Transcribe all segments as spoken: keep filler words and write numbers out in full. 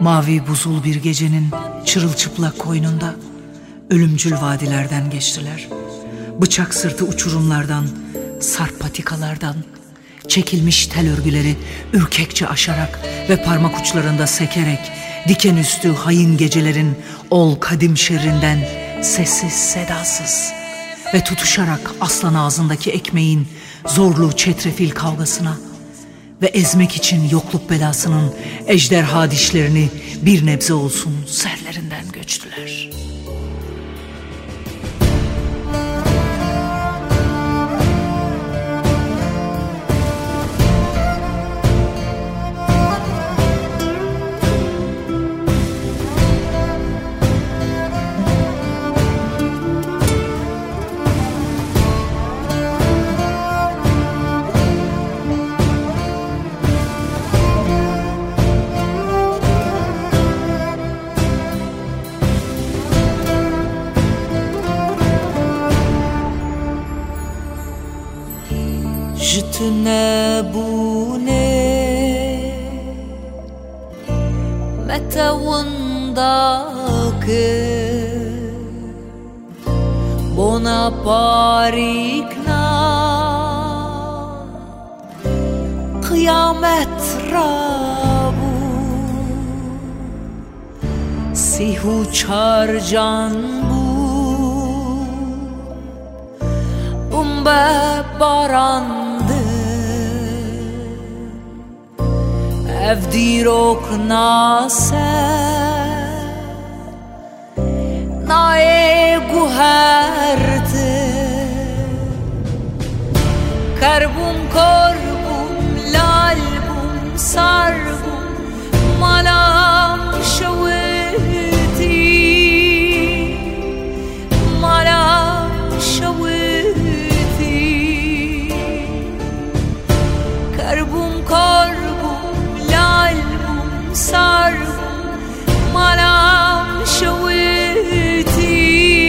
Mavi buzul bir gecenin çırılçıplak koynunda ölümcül vadilerden geçtiler. Bıçak sırtı uçurumlardan, sarp patikalardan, çekilmiş tel örgüleri ürkekçe aşarak ve parmak uçlarında sekerek diken üstü hain gecelerin ol kadim şerrinden sessiz sedasız ve tutuşarak aslan ağzındaki ekmeğin zorlu çetrefil kavgasına ve ezmek için yokluk belasının ejderha dişlerini bir nebze olsun serlerinden göçtüler. Je tenais bune meta wandake bona parikna kıyamet rabu sihu çarcan bu umbe baran ev dirok nase nae guherte karbum korbum lalbum sarbum malam şaveti malam şaveti karbum korbum صار ملام شويتي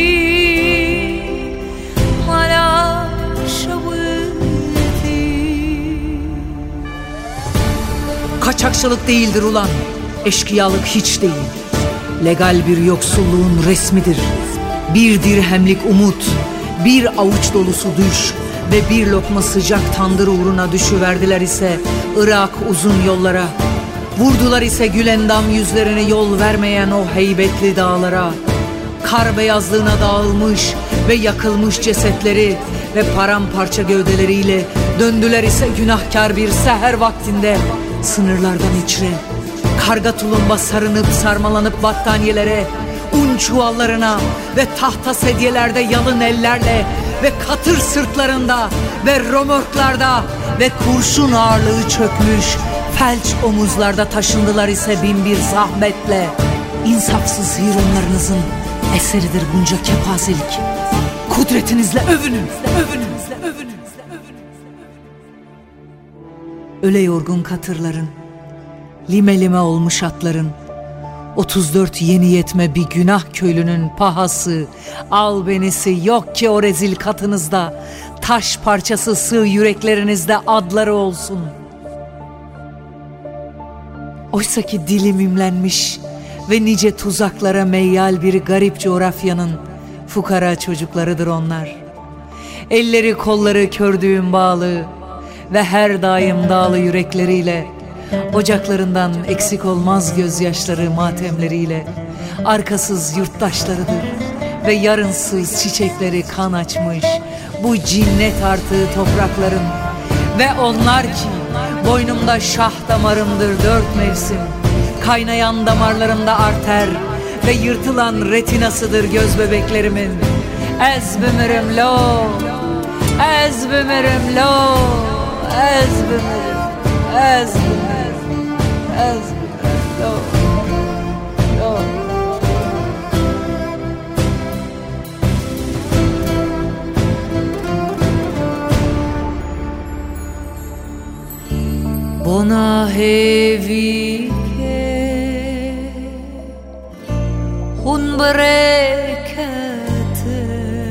ملام شويتي. Kaçakçılık değildir ulan, eşkıyalık hiç değil. Legal bir yoksulluğun resmidir. Bir dirhemlik umut, bir avuç dolusu düş ve bir lokma sıcak tandır uğruna düşüverdiler ise Irak uzun yollara. Vurdular ise gülendam yüzlerini yol vermeyen o heybetli dağlara. Kar beyazlığına dağılmış ve yakılmış cesetleri ve paramparça gövdeleriyle döndüler ise günahkar bir seher vaktinde sınırlardan içre. Karga tulumba sarınıp sarmalanıp battaniyelere, un çuvallarına ve tahta sedyelerde yalın ellerle ve katır sırtlarında ve romorklarda ve kurşun ağırlığı çökmüş felç omuzlarda taşındılar ise bin bir zahmetle. İnsafsız hironlarınızın eseridir bunca kepazelik. Kudretinizle övünün, övünün, övünün, övünün. Öyle yorgun katırların, lime lime olmuş atların, otuz dört yeni yetme bir günah köylünün pahası, albenisi yok ki o rezil katınızda, taş parçası sığ yüreklerinizde adları olsun. Oysa ki dili mimlenmiş ve nice tuzaklara meyyal bir garip coğrafyanın fukara çocuklarıdır onlar. Elleri kolları kördüğüm bağlı ve her daim dağlı yürekleriyle, ocaklarından eksik olmaz gözyaşları matemleriyle, arkasız yurttaşlarıdır ve yarınsız çiçekleri kan açmış bu cinnet artığı toprakların. Ve onlar ki boynumda şah damarımdır dört mevsim, kaynayan damarlarımda arter ve yırtılan retinasıdır göz bebeklerimin. Ez bümerim lo, ez bümerim lo, ez bümerim, ez bümerim, ez bümerim lo, lo. Bona hevi ke hun berekete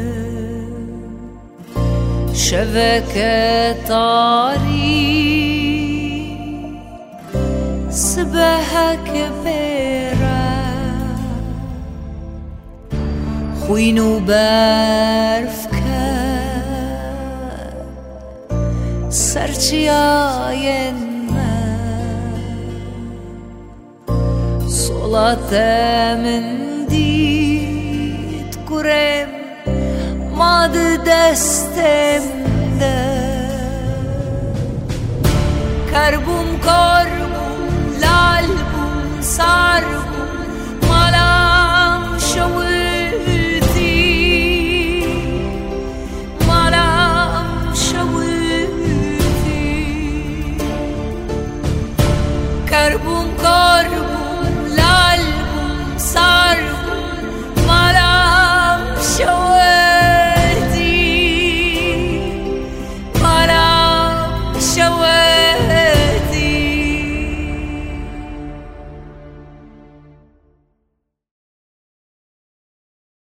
şevket ari sbehek be خوین و برف سرچیای من صلات من دید کرم ماد دستمده کربوم کربوم لال بوم سار بوم